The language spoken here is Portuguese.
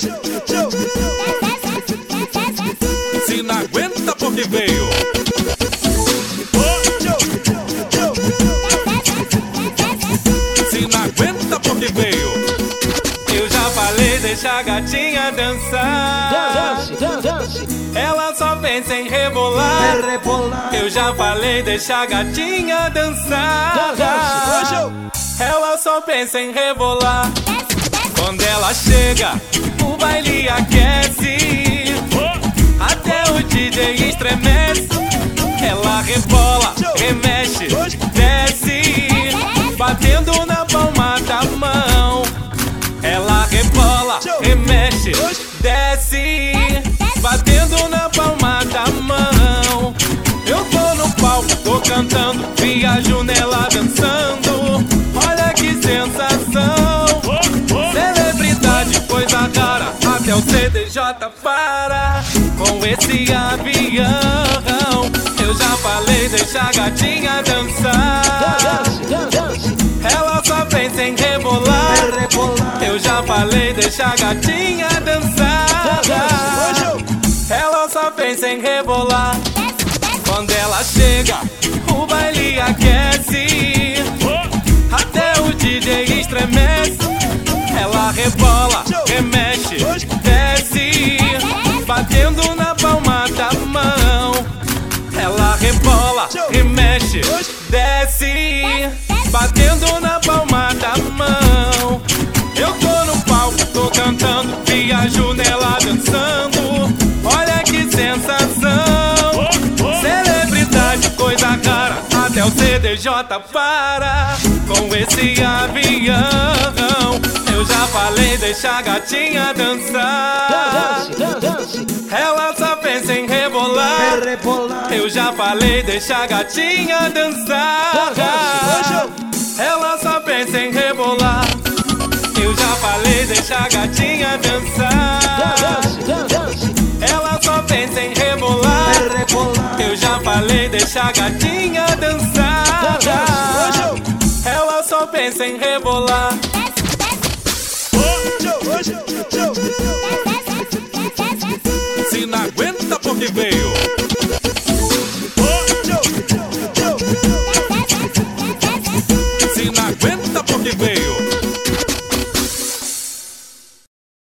Se não aguenta porque veio. Se não aguenta porque veio. Eu já falei, deixa a gatinha dançar. Ela só pensa em rebolar. Eu já falei, deixa a gatinha dançar. Ela só pensa em rebolar. Quando ela chega, o baile aquece. Até o DJ estremece. Ela rebola, remexe, desce, batendo na palma da mão. Ela rebola, remexe, desce, batendo na palma da mão. Eu tô no palco, tô cantando, viajo nela dançando. Olha que sensação, celebridade, coisa rara. Até o CDJ para com esse avião. Eu já falei, deixa a gatinha dançar. Ela só pensa em rebolar. Eu já falei, deixa a gatinha dançar. Ela só pensa em rebolar. Quando ela chega, o baile aquece. Até o DJ estremece. Ela rebola, remexe, desce, batendo na palma da mão. Ela rebola, remexe, desce, batendo na palma da mão. Eu tô no palco, tô cantando, viajo nela dançando. Olha que sensação, celebridade, coisa rara. Até o CDJ para com esse avião. Eu já falei, deixa a gatinha dançar. Ela só pensa em rebolar. Eu já falei, deixa a gatinha dançar. Ela só pensa em rebolar. Eu já falei, deixa a gatinha dançar. Ela só pensa em rebolar. Eu já falei, deixa a gatinha dançar. Ela só pensa em rebolar. Se não aguenta porque veio.